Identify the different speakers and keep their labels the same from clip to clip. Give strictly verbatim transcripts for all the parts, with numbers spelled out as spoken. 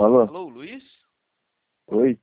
Speaker 1: Alô?
Speaker 2: Alô, Luiz?
Speaker 1: Oi?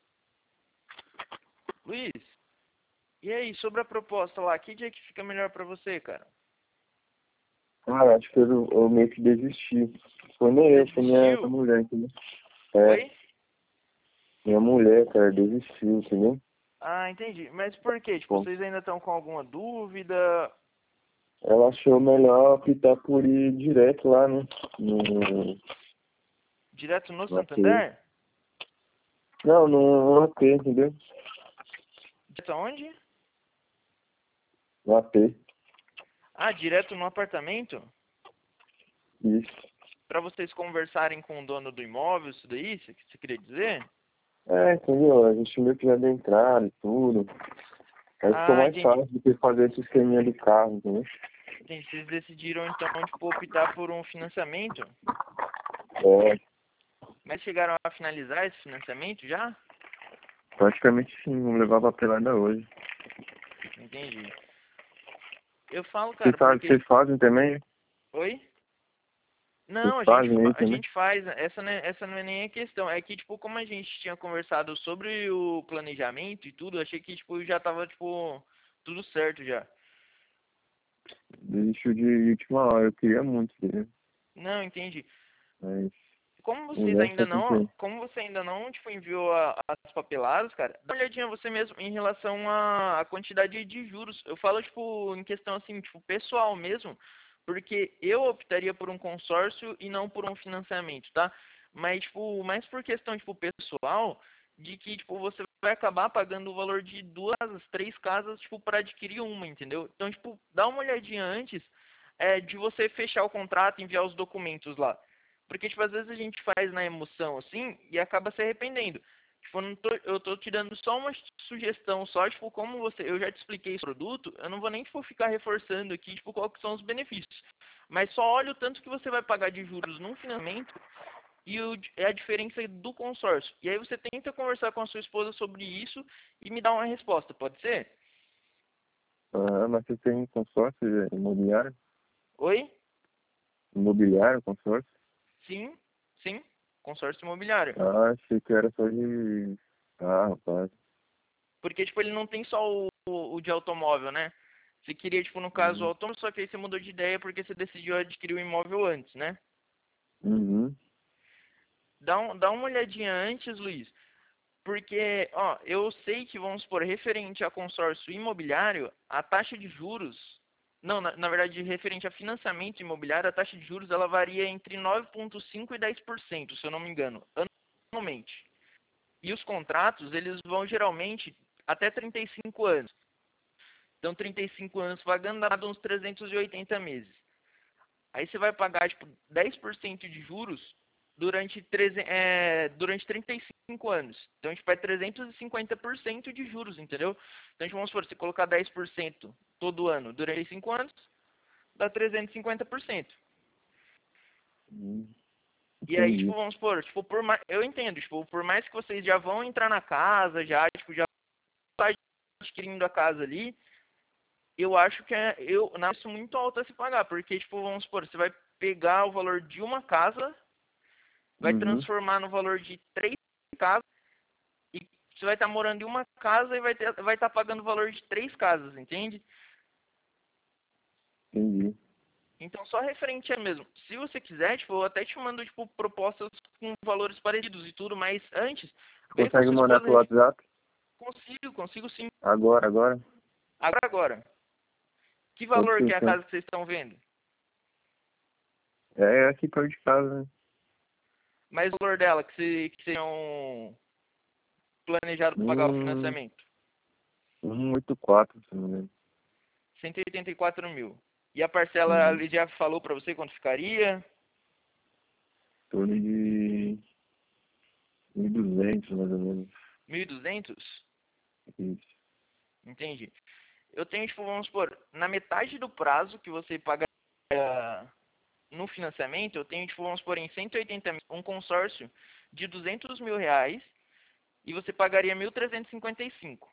Speaker 2: Luiz? E aí, sobre a proposta lá, que dia que fica melhor pra você, cara?
Speaker 1: Ah, acho que eu, eu meio que desisti. Foi nem eu, foi minha
Speaker 2: Desistiu?
Speaker 1: mulher, entendeu? É,
Speaker 2: Oi?
Speaker 1: minha mulher, cara, desistiu, entendeu?
Speaker 2: Ah, entendi. Mas por quê? Tipo,
Speaker 1: Bom,
Speaker 2: vocês ainda estão com alguma dúvida?
Speaker 1: ela achou melhor optar por ir direto lá, né? No,
Speaker 2: Direto no
Speaker 1: no A P.
Speaker 2: Santander?
Speaker 1: Não, no A P, entendeu?
Speaker 2: Direto aonde?
Speaker 1: No A P.
Speaker 2: Ah, direto no apartamento?
Speaker 1: Isso.
Speaker 2: Pra vocês conversarem com o dono do imóvel, isso daí, você você queria dizer?
Speaker 1: É, entendeu? A gente meio que já deu entrada e tudo. Aí ficou
Speaker 2: Ah,
Speaker 1: mais
Speaker 2: entendi.
Speaker 1: fácil do que fazer esse esqueminha do carro, entendeu?
Speaker 2: Entendi. Vocês decidiram, então, tipo, optar por um financiamento?
Speaker 1: É,
Speaker 2: Mas chegaram a finalizar esse financiamento já?
Speaker 1: praticamente sim, vamos levar pra pelada hoje.
Speaker 2: Entendi. Eu falo,
Speaker 1: Vocês
Speaker 2: cara,
Speaker 1: fazem,
Speaker 2: porque...
Speaker 1: vocês fazem também?
Speaker 2: Oi?
Speaker 1: Vocês
Speaker 2: Não, a gente,
Speaker 1: fazem
Speaker 2: fa-
Speaker 1: aí
Speaker 2: a
Speaker 1: também?
Speaker 2: gente faz, essa, né, essa não é nem a questão, é que, tipo, como a gente tinha conversado sobre o planejamento e tudo, eu achei que, tipo, já tava, tipo, tudo certo já.
Speaker 1: Desistiu de última hora, eu queria muito, entendeu?
Speaker 2: Não, entendi.
Speaker 1: Mas
Speaker 2: Como vocês
Speaker 1: mulher
Speaker 2: ainda
Speaker 1: só tem
Speaker 2: não,
Speaker 1: que.
Speaker 2: como você ainda não, tipo, enviou a- as papeladas, cara, dá uma olhadinha você mesmo em relação à, à quantidade de juros. Eu falo, tipo, em questão, assim, tipo, pessoal mesmo, porque eu optaria por um consórcio e não por um financiamento, tá? Mas, tipo, mais por questão, tipo, pessoal, de que, tipo, você vai acabar pagando o valor de duas, três casas, tipo, para adquirir uma, entendeu? Então, tipo, dá uma olhadinha antes, é, de você fechar o contrato e enviar os documentos lá. Porque, tipo, às vezes a gente faz na emoção, assim, e acaba se arrependendo. Tipo, eu, não tô, eu tô te dando só uma sugestão, só, tipo, como você... Eu já te expliquei esse produto, eu não vou nem, tipo, ficar reforçando aqui, tipo, qual que são os benefícios. Mas só olha o tanto que você vai pagar de juros num financiamento e o, é a diferença do consórcio. E aí você tenta conversar com a sua esposa sobre isso e me dar uma resposta, pode ser?
Speaker 1: Ah, mas você tem consórcio imobiliário?
Speaker 2: Oi?
Speaker 1: Imobiliário, consórcio?
Speaker 2: Sim, sim, consórcio imobiliário.
Speaker 1: Ah, achei que era só de. Ah, rapaz.
Speaker 2: Porque, tipo, ele não tem só o, o, o de automóvel, né? Você queria, tipo, no caso, o
Speaker 1: Uhum.
Speaker 2: autônomo, só que aí você mudou de ideia porque você decidiu adquirir o imóvel antes, né?
Speaker 1: Uhum.
Speaker 2: Dá, um, dá uma olhadinha antes, Luiz, porque, ó, eu sei que, vamos supor, referente a consórcio imobiliário, a taxa de juros, não, na, na verdade, referente a financiamento imobiliário, a taxa de juros, ela varia entre nove vírgula cinco por cento e dez por cento, se eu não me engano, anualmente. E os contratos, eles vão geralmente até trinta e cinco anos. Então, trinta e cinco anos pagando, dá uns trezentos e oitenta meses. Aí você vai pagar, tipo, dez por cento de juros durante, trezentos, é, durante trinta e cinco anos. Então, tipo, é trezentos e cinquenta por cento de juros, entendeu? Então, tipo, vamos supor, se colocar dez por cento todo ano durante cinco anos, dá trezentos e cinquenta por cento.
Speaker 1: Uhum.
Speaker 2: E aí, tipo,
Speaker 1: Entendi.
Speaker 2: vamos supor, tipo, por mais, eu entendo, tipo, por mais que vocês já vão entrar na casa, já, tipo, já tá adquirindo a casa ali, eu acho que é eu na isso muito alto a se pagar, porque tipo, vamos supor, você vai pegar o valor de uma casa, vai
Speaker 1: Uhum.
Speaker 2: transformar no valor de três casas e você vai estar morando em uma casa e vai ter, vai estar pagando o valor de três casas, entende?
Speaker 1: Entendi.
Speaker 2: Então só referente a mesmo. Se você quiser, tipo, eu até te mando tipo propostas com valores parecidos e tudo, mas antes, vê com a
Speaker 1: Consegue
Speaker 2: sua
Speaker 1: mandar
Speaker 2: esposa,
Speaker 1: pro WhatsApp?
Speaker 2: consigo, consigo sim.
Speaker 1: Agora, agora?
Speaker 2: Agora agora. Que
Speaker 1: Quanto
Speaker 2: valor
Speaker 1: que
Speaker 2: que é a
Speaker 1: tem?
Speaker 2: casa que vocês estão vendo?
Speaker 1: É aqui perto de casa, né?
Speaker 2: Mais o valor dela que você que vocês tinham planejado para pagar o
Speaker 1: Um,
Speaker 2: financiamento?
Speaker 1: um oito quatro, se não me engano.
Speaker 2: cento e oitenta e quatro mil. E a parcela,
Speaker 1: Uhum.
Speaker 2: ele já falou para você quanto ficaria?
Speaker 1: Em torno de mil e duzentos, mais ou menos.
Speaker 2: mil e duzentos?
Speaker 1: Isso.
Speaker 2: Entendi. Eu tenho, tipo, vamos supor, na metade do prazo que você paga no financiamento, eu tenho, tipo, vamos supor, em cento e oitenta mil, um consórcio de duzentos mil reais e você pagaria mil trezentos e cinquenta e cinco.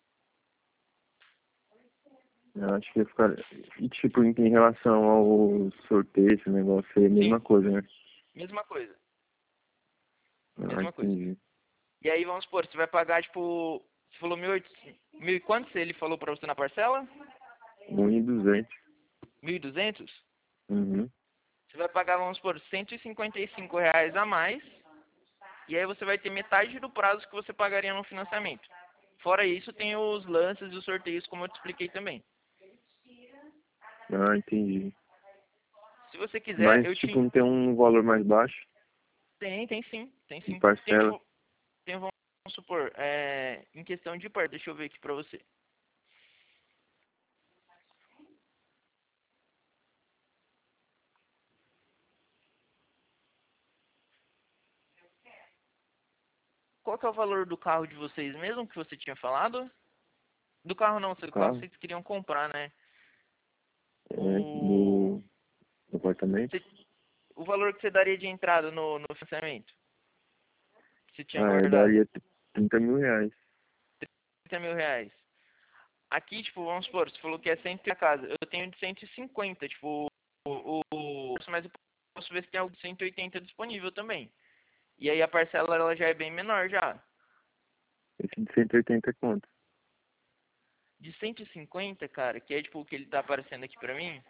Speaker 1: Eu acho que ia ficar. E tipo, em em relação ao sorteio, esse negócio aí, é a
Speaker 2: Sim,
Speaker 1: mesma coisa, né?
Speaker 2: mesma coisa.
Speaker 1: Ah,
Speaker 2: Mesma coisa.
Speaker 1: entendi.
Speaker 2: E aí, vamos supor, você vai pagar, tipo, você falou mil e oitocentos, mil e quantos ele falou pra você na parcela?
Speaker 1: Um e duzentos.
Speaker 2: Mil e duzentos?
Speaker 1: Uhum.
Speaker 2: Você vai pagar, vamos supor, cento e cinquenta e cinco reais a mais, e aí você vai ter metade do prazo que você pagaria no financiamento. Fora isso, tem os lances e os sorteios, como eu te expliquei também.
Speaker 1: Ah, entendi.
Speaker 2: Se você quiser,
Speaker 1: Mas,
Speaker 2: eu
Speaker 1: tipo,
Speaker 2: te...
Speaker 1: não tem um valor mais baixo
Speaker 2: Tem, tem sim, tem
Speaker 1: em
Speaker 2: sim. Tem,
Speaker 1: parcela?
Speaker 2: tipo, tem, vamos supor, é, em questão de par, deixa eu ver aqui pra você. Qual que é o valor do carro de vocês mesmo, que você tinha falado? Do carro não, do carro
Speaker 1: Carro?
Speaker 2: vocês queriam comprar, né?
Speaker 1: É,
Speaker 2: O,
Speaker 1: do do apartamento?
Speaker 2: você- o valor que você daria de entrada no, no financiamento, que você tinha
Speaker 1: Ah, eu
Speaker 2: guardado,
Speaker 1: daria trinta mil reais.
Speaker 2: trinta mil reais. Aqui, tipo, vamos supor, você falou que é cem a casa, eu tenho de cento e cinquenta, tipo, o, o, mas eu posso ver se tem algo de cento e oitenta disponível também. E aí a parcela, ela já é bem menor já.
Speaker 1: Esse de cento e oitenta é quanto?
Speaker 2: De cento e cinquenta, cara, que é tipo o que ele tá aparecendo aqui pra mim,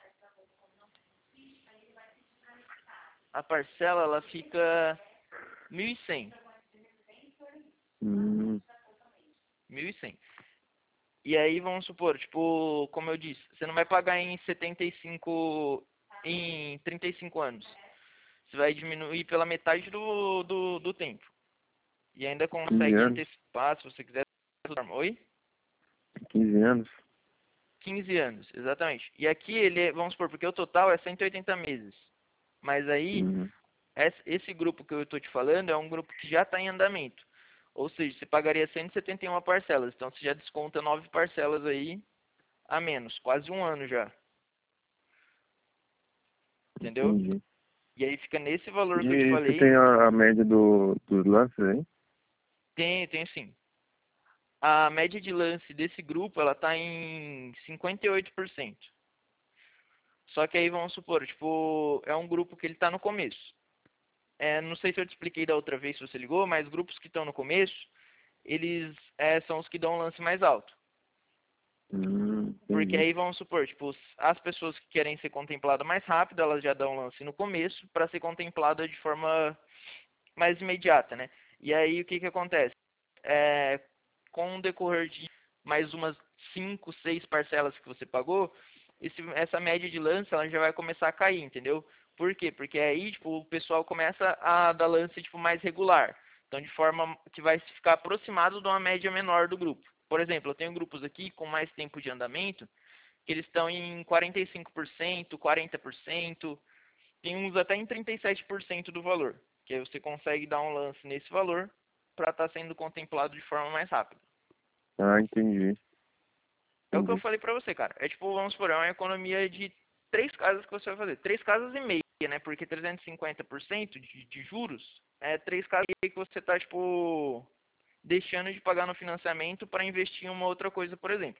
Speaker 2: a parcela, ela fica mil e cem.
Speaker 1: Hum,
Speaker 2: mil e cem. E aí, vamos supor, tipo, como eu disse, você não vai pagar em setenta e cinco, em trinta e cinco anos. Você vai diminuir pela metade do, do, do tempo. E ainda
Speaker 1: quinze
Speaker 2: consegue
Speaker 1: anos?
Speaker 2: antecipar, se você quiser. Oi?
Speaker 1: quinze anos?
Speaker 2: quinze anos, exatamente. E aqui ele, é- vamos supor, porque o total é cento e oitenta meses. Mas aí,
Speaker 1: Uhum.
Speaker 2: esse esse grupo que eu estou te falando é um grupo que já está em andamento. Ou seja, você pagaria cento e setenta e uma parcelas. Então você já desconta nove parcelas aí a menos, quase um ano já. Entendeu?
Speaker 1: Entendi.
Speaker 2: E aí fica nesse valor que eu te
Speaker 1: E você
Speaker 2: falei.
Speaker 1: tem a, a média do, dos lances aí?
Speaker 2: Tem, tem sim. A média de lance desse grupo, ela tá em cinquenta e oito por cento. Só que aí vamos supor, tipo, é um grupo que ele tá no começo. É, não sei se eu te expliquei da outra vez se você ligou, mas grupos que estão no começo, eles é, são os que dão um lance mais alto.
Speaker 1: Hum,
Speaker 2: Porque
Speaker 1: entendi.
Speaker 2: aí vamos supor, tipo, as pessoas que querem ser contempladas mais rápido, elas já dão um lance no começo para ser contemplada de forma mais imediata, né? E aí o que que acontece? É, com o decorrer de mais umas cinco, seis parcelas que você pagou, esse, essa média de lance ela já vai começar a cair, entendeu? Por quê? Porque aí tipo, o pessoal começa a dar lance tipo, mais regular. Então, de forma que vai ficar aproximado de uma média menor do grupo. Por exemplo, eu tenho grupos aqui com mais tempo de andamento, que eles estão em quarenta e cinco por cento, quarenta por cento, tem uns até em trinta e sete por cento do valor. Que aí você consegue dar um lance nesse valor para estar sendo contemplado de forma mais rápida.
Speaker 1: Ah, entendi.
Speaker 2: É o que eu
Speaker 1: Entendi.
Speaker 2: falei pra você, cara. É tipo, vamos supor, é uma economia de três casas que você vai fazer. Três casas e meia, né? Porque trezentos e cinquenta por cento de, de juros é três casas e meia que você tá, tipo, deixando de pagar no financiamento para investir em uma outra coisa, por exemplo.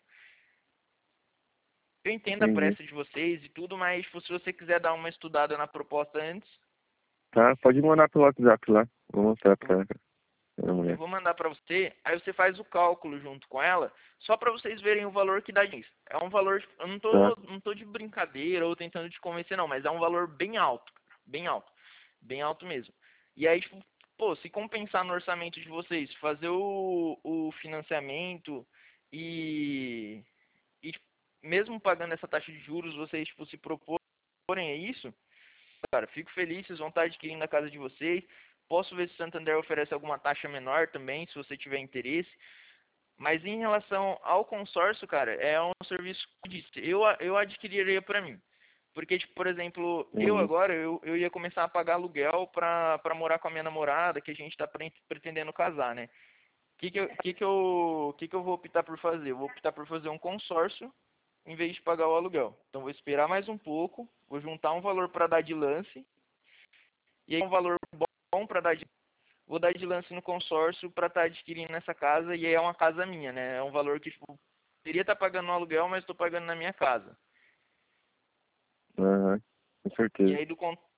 Speaker 2: Eu entendo a
Speaker 1: Entendi.
Speaker 2: pressa de vocês e tudo, mas tipo, se você quiser dar uma estudada na proposta antes,
Speaker 1: Tá, pode mandar pelo WhatsApp lá. Vou mostrar
Speaker 2: eu
Speaker 1: pra, pra
Speaker 2: eu
Speaker 1: mulher.
Speaker 2: vou mandar para você, aí você faz o cálculo junto com ela, só para vocês verem o valor que dá disso. É um valor, tipo, eu não
Speaker 1: Tá.
Speaker 2: tô, não tô de brincadeira ou tentando te convencer não, mas é um valor bem alto, bem alto, bem alto mesmo. E aí, tipo, pô, se compensar no orçamento de vocês, fazer o, o financiamento e, e tipo, mesmo pagando essa taxa de juros, vocês, tipo, se proporem a isso, cara, fico feliz, vocês vão estar adquirindo a casa de vocês. Posso ver se o Santander oferece alguma taxa menor também, se você tiver interesse. Mas em relação ao consórcio, cara, é um serviço que eu disse, eu, eu adquiriria para mim. Porque, tipo, por exemplo, eu
Speaker 1: Entendi.
Speaker 2: agora, eu, eu ia começar a pagar aluguel pra, pra morar com a minha namorada, que a gente tá pre- pretendendo casar, né? O que que eu, que que eu, que que eu vou optar por fazer? Eu vou optar por fazer um consórcio em vez de pagar o aluguel. Então, vou esperar mais um pouco, vou juntar um valor para dar de lance, e aí um valor bom para dar de vou dar de lance no consórcio para estar adquirindo essa casa e aí é uma casa minha, né? É um valor que tipo teria estar pagando no aluguel, mas estou pagando na minha casa.
Speaker 1: Aham, com
Speaker 2: E
Speaker 1: certeza.
Speaker 2: aí do con-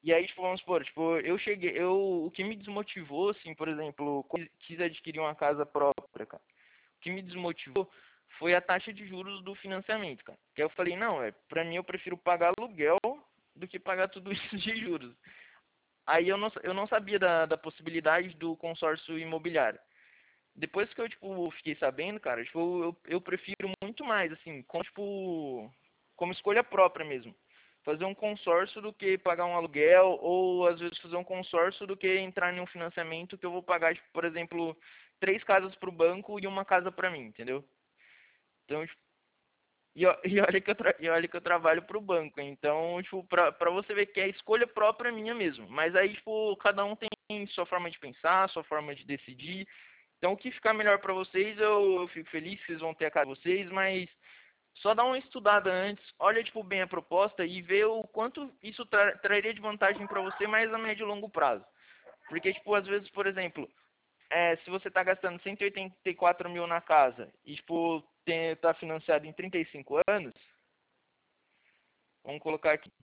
Speaker 2: E aí, tipo, vamos supor, tipo, eu cheguei, eu, o que me desmotivou, assim, por exemplo, quando eu quis adquirir uma casa própria, cara, o que me desmotivou foi a taxa de juros do financiamento, cara. Que aí eu falei, não, é, pra mim eu prefiro pagar aluguel do que pagar tudo isso de juros. Aí eu não, eu não sabia da, da possibilidade do consórcio imobiliário. Depois que eu, tipo, fiquei sabendo, cara, tipo, eu, eu prefiro muito mais, assim, como, tipo, como escolha própria mesmo. Fazer um consórcio do que pagar um aluguel, ou às vezes fazer um consórcio do que entrar em um financiamento que eu vou pagar, tipo, por exemplo, três casas para o banco e uma casa para mim, entendeu? Então, tipo, e, ó- e olha que eu, tra- e olha que eu trabalho para o banco, então, tipo, pra, pra você ver que é escolha própria minha mesmo. Mas aí, tipo, cada um tem sua forma de pensar, sua forma de decidir. Então, o que ficar melhor para vocês, eu, eu fico feliz que vocês vão ter a casa de vocês, mas só dá uma estudada antes, olha tipo bem a proposta e vê o quanto isso tra traria de vantagem para você, mais a médio e longo prazo. Porque, tipo, às vezes, por exemplo, é, se você está gastando cento e oitenta e quatro mil na casa e, tipo, está financiado em trinta e cinco anos, vamos colocar aqui,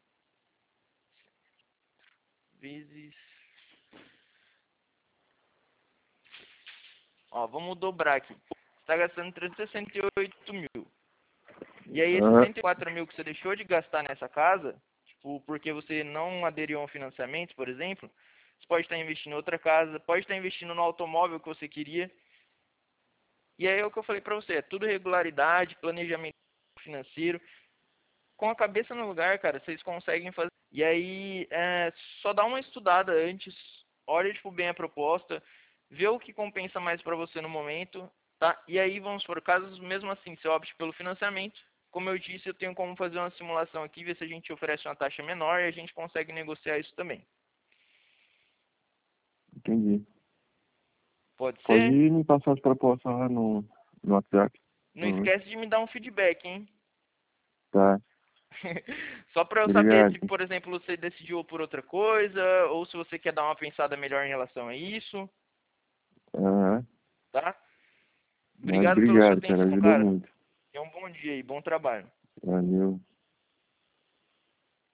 Speaker 2: vezes... Ó, vamos dobrar aqui. Você está gastando trezentos e sessenta e oito mil. E aí, esses
Speaker 1: Aham,
Speaker 2: cento e quatro mil que você deixou de gastar nessa casa, tipo, porque você não aderiu a um financiamento, por exemplo, você pode estar investindo em outra casa, pode estar investindo no automóvel que você queria. E aí é o que eu falei pra você, é tudo regularidade, planejamento financeiro. Com a cabeça no lugar, cara, vocês conseguem fazer. E aí, é, só dá uma estudada antes, olha, tipo, bem a proposta, vê o que compensa mais pra você no momento, tá? E aí, vamos por casos, mesmo assim, você opte pelo financiamento. Como eu disse, eu tenho como fazer uma simulação aqui, ver se a gente oferece uma taxa menor e a gente consegue negociar isso também.
Speaker 1: entendi.
Speaker 2: Pode
Speaker 1: Pode
Speaker 2: ser?
Speaker 1: me passar as propostas lá no, no WhatsApp.
Speaker 2: Não
Speaker 1: Uhum.
Speaker 2: esquece de me dar um feedback, hein?
Speaker 1: Tá,
Speaker 2: Só para eu saber
Speaker 1: obrigado.
Speaker 2: se, por exemplo, você decidiu por outra coisa, ou se você quer dar uma pensada melhor em relação a isso,
Speaker 1: Aham.
Speaker 2: tá?
Speaker 1: Mas
Speaker 2: Obrigado pela sua
Speaker 1: obrigado, cara,
Speaker 2: atenção,
Speaker 1: ajudou
Speaker 2: cara.
Speaker 1: muito.
Speaker 2: Tenha um bom dia e bom trabalho.
Speaker 1: Valeu.